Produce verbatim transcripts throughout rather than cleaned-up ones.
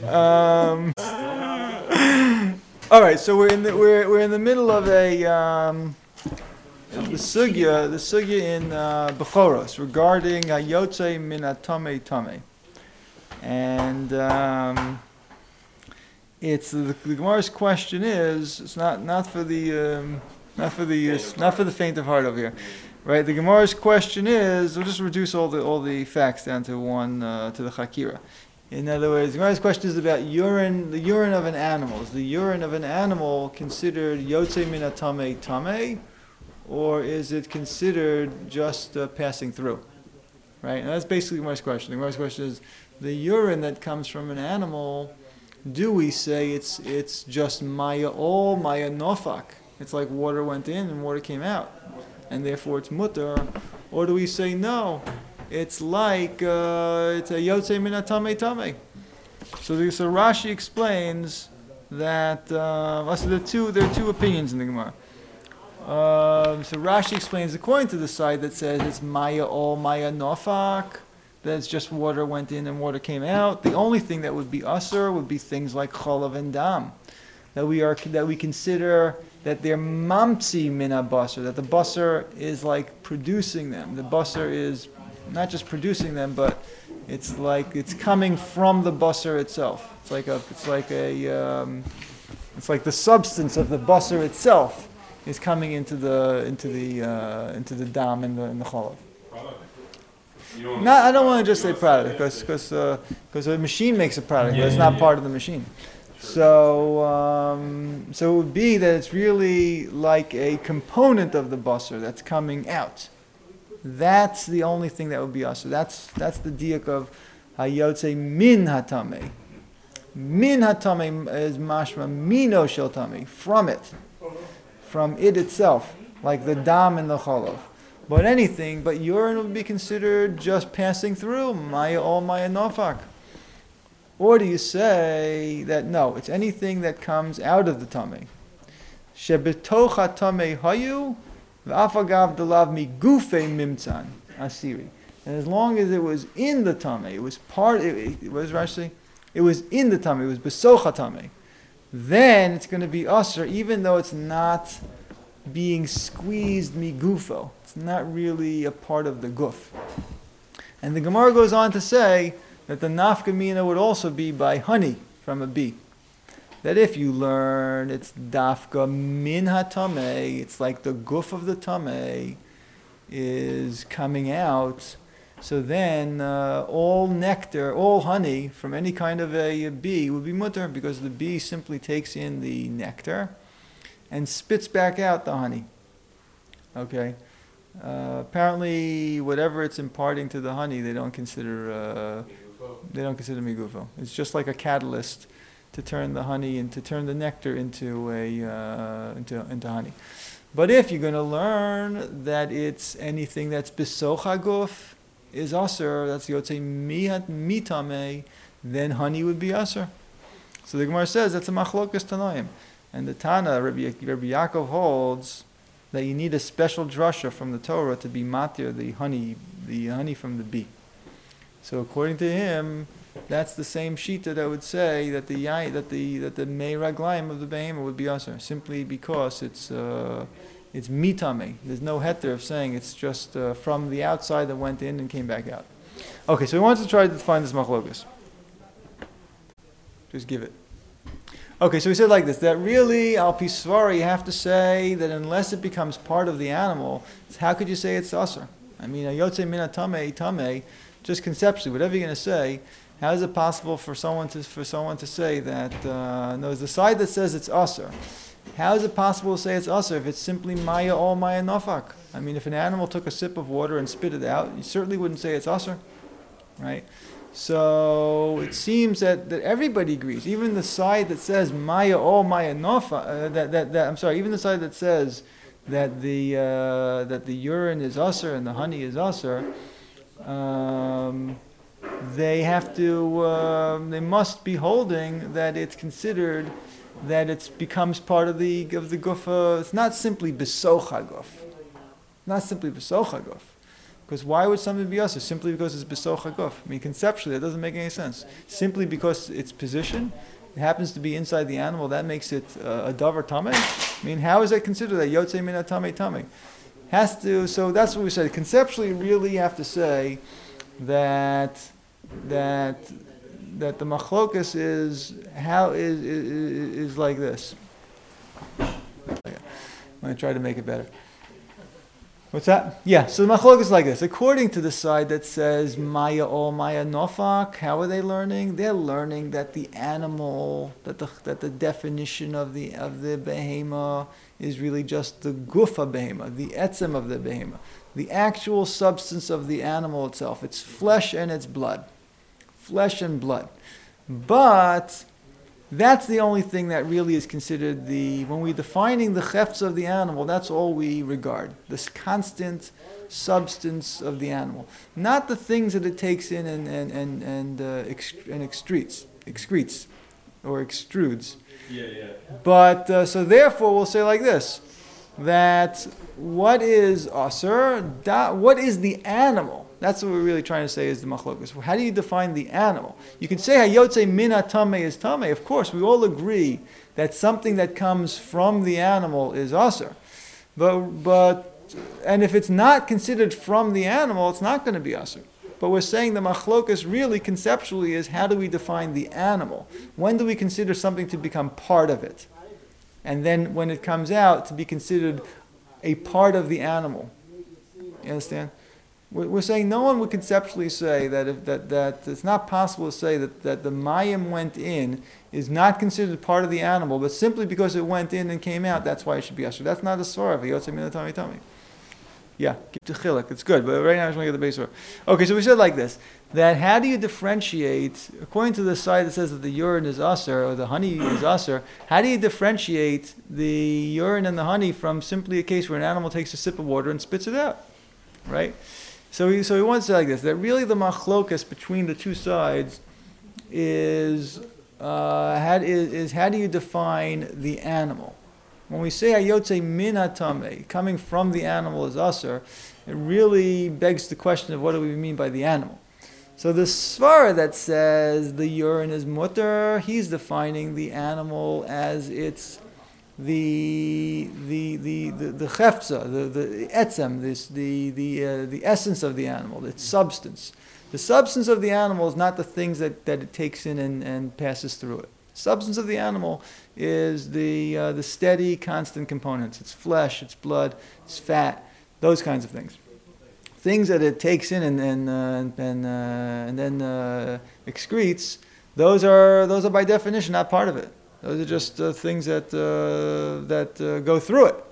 um, all right, so we're in the we're we're in the middle of a um, the sugya the sugya in uh, Bechoros regarding Hayotze min Hatame Tame, and um, it's the, the Gemara's question is it's not not for the um, not for the uh, not for the faint of heart over here. Right, the Gemara's question is, we'll just reduce all the all the facts down to one, uh, to the Chakira. In other words, the Gemara's question is about urine, the urine of an animal. Is the urine of an animal considered Yotze min Hatame Tame, or is it considered just uh, passing through? Right, and that's basically the Gemara's question. The Gemara's question is, the urine that comes from an animal, do we say it's it's just Maya all, Maya Nofak? It's like water went in and water came out, and therefore it's mutter, or do we say no? It's like uh, it's a yotze min hatame tame. So, the, so Rashi explains that. Uh, so there are two there are two opinions in the Gemara. Um, so Rashi explains according to the side that says it's maya all maya nofak, that it's just water went in and water came out. The only thing that would be usur would be things like cholav and dam, that we are that we consider that they're mamtzi min basar, that the basar is like producing them. The basar is not just producing them, but it's like it's coming from the basar itself. It's like a, it's like a, um, it's like the substance of the basar itself is coming into the into the uh, into the dam and the and the cholav. No, I don't want to just say product because because because a machine makes a product, but it's not part of the machine. So, um, so it would be that it's really like a component of the basar that's coming out. That's the only thing that would be usur. That's that's the diak of hayotze min hatame. Min hatame is mashma mino shel tame, from it, from it itself, like the dam and the cholav. But anything, but urine would be considered just passing through, maya all maya nofak. Or do you say that no, it's anything that comes out of the tummy? Shebetoch hatame hayu v'afagav delav migufe mimtzan asiri. And as long as it was in the tummy, it was part. It, it was Rashi. It was in the tummy. It was besoch hatame. Then it's going to be usher, even though it's not being squeezed migufo. It's not really a part of the guf. And the Gemara goes on to say that the nafka mina would also be by honey from a bee. That if you learn it's dafka min hatame, it's like the guf of the tame is coming out. So then uh, all nectar, all honey from any kind of a, a bee would be mutter, because the bee simply takes in the nectar and spits back out the honey. Okay. Uh, apparently, whatever it's imparting to the honey, they don't consider uh, they don't consider migufo. It's just like a catalyst to turn the honey and to turn the nectar into a uh, into into honey. But if you're going to learn that it's anything that's besoch haguf is aser, that's yotze mihat mitame, then honey would be aser. So the Gemara says that's a machlokas tanoim, and the Tana Rabbi, Rabbi Yaakov holds that you need a special drasha from the Torah to be matir the honey, the honey from the bee. So according to him, that's the same shita that would say that the that the that the mei raglaim of the behemoth would be aser, simply because it's uh, it's mitame. There's no heter of saying it's just uh, from the outside that went in and came back out. Okay, so he wants to try to define this machlokas. Just give it. Okay, so he said like this, that really, al pisvara, you have to say that unless it becomes part of the animal, how could you say it's aser? I mean, yotze min hatame tame, just conceptually, whatever you're going to say, how is it possible for someone to for someone to say that, uh, no, the side that says it's aser, how is it possible to say it's aser if it's simply maya all maya nafak? I mean, if an animal took a sip of water and spit it out, you certainly wouldn't say it's aser, right? So it seems that, that everybody agrees, even the side that says maya all maya nofa, uh, that, that that I'm sorry, even the side that says that the uh, that the urine is aser and the honey is aser, um, they have to um, they must be holding that it's considered that it becomes part of the of the gufa. It's not simply besoch haguf, not simply besoch haguf. Because why would something be usher? Simply because it's besoch haguf. I mean, conceptually, that doesn't make any sense. Simply because its position, it happens to be inside the animal, that makes it uh, a davar tameh. I mean, how is that considered that yotzei min tameh tameh? Has to. So that's what we said. Conceptually, you really have to say that that that the machlokas is how is is, is like this. I'm going to try to make it better. What's that? Yeah, so the machlok is like this. According to the side that says Maya ol Maya nofak, how are they learning? They're learning that the animal, that the that the definition of the of the behema is really just the gufa behema, the etzem of the behema, the actual substance of the animal itself. It's flesh and it's blood, flesh and blood. But that's the only thing that really is considered the, when we're defining the chefts of the animal, that's all we regard. This constant substance of the animal. Not the things that it takes in and, and, and, and, uh, ext- and excretes, excretes, or extrudes. Yeah, yeah. But, uh, so therefore we'll say like this, that what is asur, da, what is the animal? That's what we're really trying to say is the machlokas. How do you define the animal? You can say hayotze mina tameh is tameh. Of course, we all agree that something that comes from the animal is asur. But, but, and if it's not considered from the animal, it's not going to be asur. But we're saying the machlokas really conceptually is how do we define the animal? When do we consider something to become part of it? And then when it comes out, to be considered a part of the animal. You understand? We're saying no one would conceptually say that if that, that it's not possible to say that, that the mayim went in is not considered part of the animal, but simply because it went in and came out, that's why it should be asur. That's not a sorah. Yeah, keep the chiluk. It's good, but right now I just want to get the base sorah. Okay, so we said like this, that how do you differentiate, according to the side that says that the urine is asur, or the honey is asur, how do you differentiate the urine and the honey from simply a case where an animal takes a sip of water and spits it out, right? So he, so he wants to say like this, that really the machlokas between the two sides is, uh, how, is, is how do you define the animal? When we say hayotze min hatameh, coming from the animal is asur, it really begs the question of what do we mean by the animal. So the svara that says the urine is mutter, he's defining the animal as its the the the the the cheftza, the the etzem, this the the uh, the essence of the animal, its substance. The substance of the animal is not the things that, that it takes in and, and passes through it. Substance of the animal is the uh, the steady, constant components. It's flesh, it's blood, it's fat, those kinds of things. Things that it takes in and and uh, and, uh, and then uh, excretes. Those are those are by definition not part of it. Those are just uh, things that uh, that uh, go through it.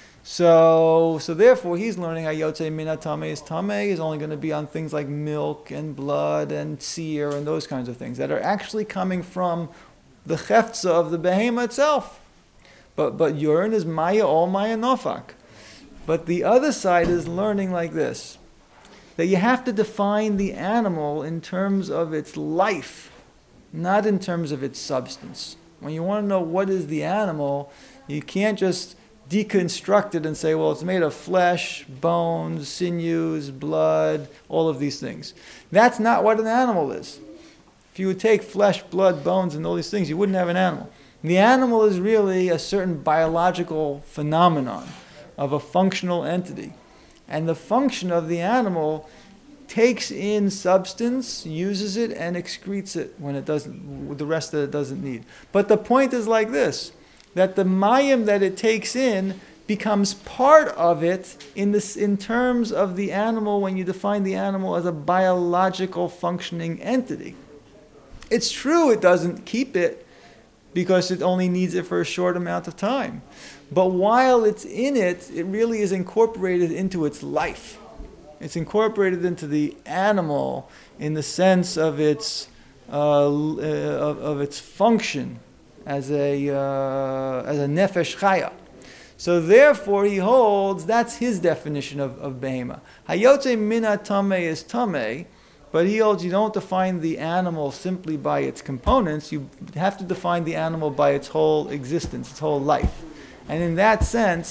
So, so therefore, he's learning hayotze min hatameh is tameh is only going to be on things like milk and blood and seer and those kinds of things that are actually coming from the cheftza of the behema itself. But but urine is maya ol maya nofak. But the other side is learning like this, that you have to define the animal in terms of its life, not in terms of its substance. When you want to know what is the animal, you can't just deconstruct it and say, well, it's made of flesh, bones, sinews, blood, all of these things. That's not what an animal is. If you would take flesh, blood, bones, and all these things, you wouldn't have an animal. The animal is really a certain biological phenomenon of a functional entity. And the function of the animal takes in substance, uses it, and excretes it when it doesn't, the rest that it doesn't need. But the point is like this, that the mayim that it takes in becomes part of it in this, in terms of the animal when you define the animal as a biological functioning entity. It's true it doesn't keep it because it only needs it for a short amount of time. But while it's in it, it really is incorporated into its life. It's incorporated into the animal in the sense of its uh, of, of its function as a uh, as a nefesh chaya. So therefore, he holds that's his definition of of behema. Hayotze min hatameh is tameh, but he holds you don't define the animal simply by its components. You have to define the animal by its whole existence, its whole life. And in that sense,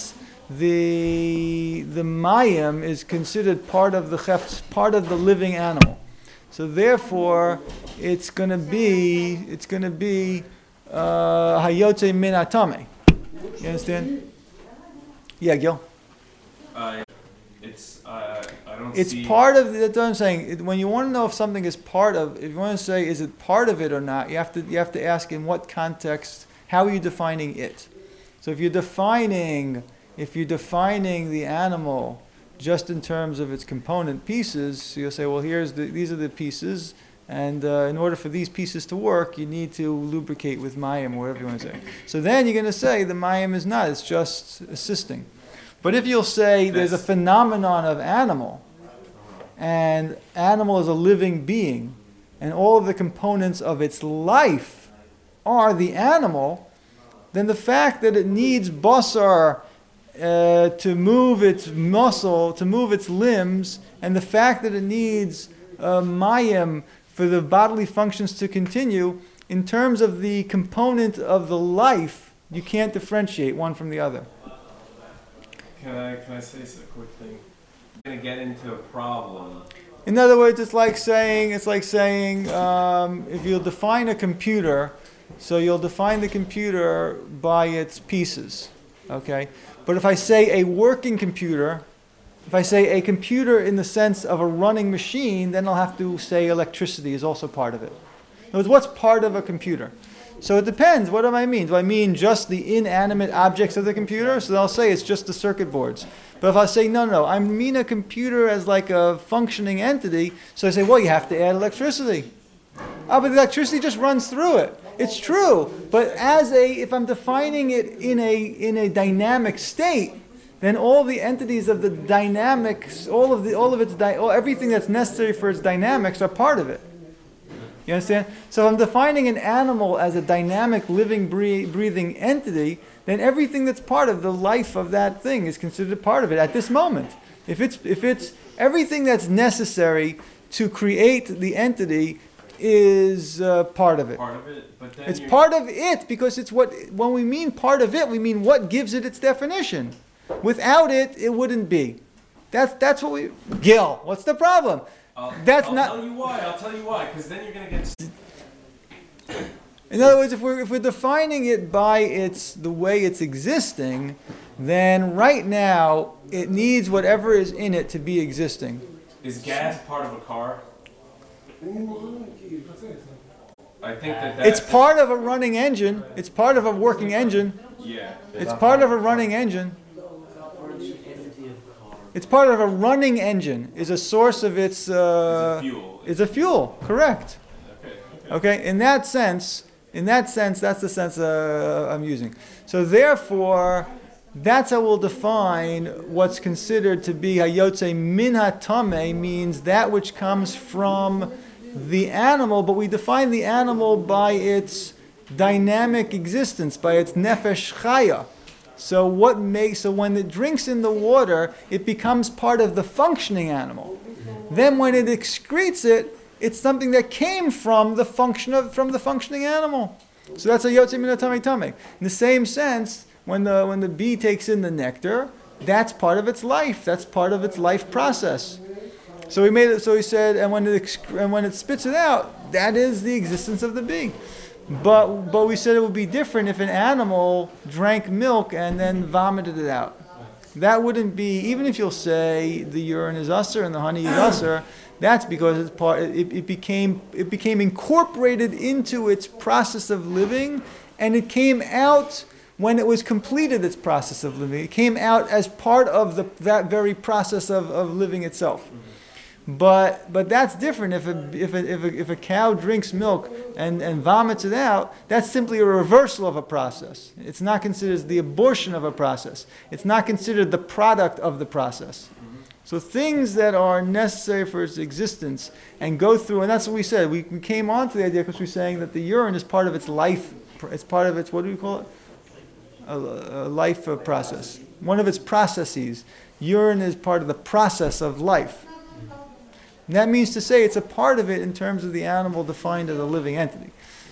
the the mayim is considered part of the chefts, part of the living animal. So therefore, it's going to be it's going to be hayotze min hatame. You understand? Yeah, Gil. Uh, it's uh, I don't. It's see part of. That's what I'm saying. It, when you want to know if something is part of, if you want to say is it part of it or not, you have to you have to ask in what context. How are you defining it? So if you're defining if you're defining the animal just in terms of its component pieces, so you'll say, well, here's the these are the pieces, and uh, in order for these pieces to work, you need to lubricate with mayim or whatever you want to say. So then you're going to say the mayim is not; it's just assisting. But if you'll say there's a phenomenon of animal, and animal is a living being, and all of the components of its life are the animal, then the fact that it needs basar uh, to move its muscle, to move its limbs, and the fact that it needs uh, mayim for the bodily functions to continue, in terms of the component of the life, you can't differentiate one from the other. Can I can I say a quick thing? I'm gonna get into a problem. In other words, it's like saying it's like saying um, if you'll define a computer, so you'll define the computer by its pieces, okay? But if I say a working computer, if I say a computer in the sense of a running machine, then I'll have to say electricity is also part of it. In other words, what's part of a computer? So it depends. What do I mean? Do I mean just the inanimate objects of the computer? So I'll say it's just the circuit boards. But if I say, no, no, no, I mean a computer as like a functioning entity, so I say, well, you have to add electricity. Oh, but the electricity just runs through it. It's true. But as a, if I'm defining it in a in a dynamic state, then all the entities of the dynamics, all of the all of its di- all, everything that's necessary for its dynamics are part of it. You understand? So if I'm defining an animal as a dynamic, living, breathing entity, then everything that's part of the life of that thing is considered part of it at this moment. If it's if it's everything that's necessary to create the entity is uh, part of it. Part of it, but then it's you're... part of it because it's what. When we mean part of it, we mean what gives it its definition. Without it, it wouldn't be. That's that's what we. Gil, what's the problem? I'll, That's I'll not. tell you why. I'll tell you why. Because then you're gonna get. In other words, if we're if we're defining it by its the way it's existing, then right now it needs whatever is in it to be existing. Is gas part of a car? I think that that's... It's part of a running engine. It's part of a working engine. Yeah. It's part of a running engine. It's part of a running engine. Is a source of its. Uh, it's a fuel. It's a fuel. Correct. Okay. Okay. Okay. In that sense, in that sense, that's the sense uh, I'm using. So therefore, that's how we'll define what's considered to be hayotze min hatame, means that which comes from the animal, but we define the animal by its dynamic existence, by its nefesh chaya. So what makes so when it drinks in the water, it becomes part of the functioning animal. Then when it excretes it, it's something that came from the function of from the functioning animal. So that's a yotze min hatame tame. In the same sense, when the when the bee takes in the nectar, that's part of its life. That's part of its life process. So he made it. So he said, and when it exc- and when it spits it out, that is the existence of the bee. But but we said it would be different if an animal drank milk and then vomited it out. That wouldn't be, even if you'll say the urine is usher and the honey is usher, that's because it's part. It, it became it became incorporated into its process of living, and it came out when it was completed its process of living. It came out as part of the that very process of, of living itself. But but that's different. If a if a, if a, if a cow drinks milk and, and vomits it out, that's simply a reversal of a process. It's not considered the abortion of a process. It's not considered the product of the process. So things that are necessary for its existence and go through, and that's what we said. We, we came on to the idea because we're saying that the urine is part of its life. It's part of its, what do we call it? A, a life process. One of its processes. Urine is part of the process of life. And that means to say it's a part of it in terms of the animal defined as a living entity.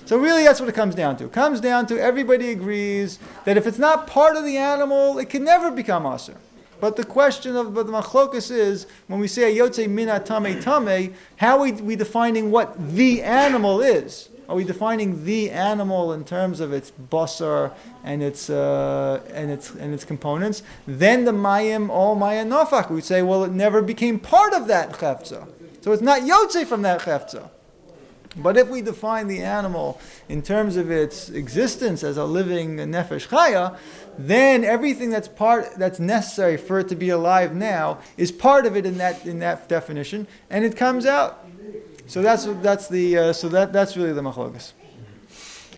So really that's what it comes down to. It comes down to everybody agrees that if it's not part of the animal, it can never become aser. But the question of but the machlokus is, when we say a yotze mina tame tame, how are we, we defining what the animal is? Are we defining the animal in terms of its basar and its uh, and its and its components? Then the mayim all maya nafach. We say, well, it never became part of that chefza, so it's not yotze from that chefza. But if we define the animal in terms of its existence as a living nefesh chaya, then everything that's part that's necessary for it to be alive now is part of it in that in that definition, and it comes out. So that's that's the uh, so that that's really the machlokas.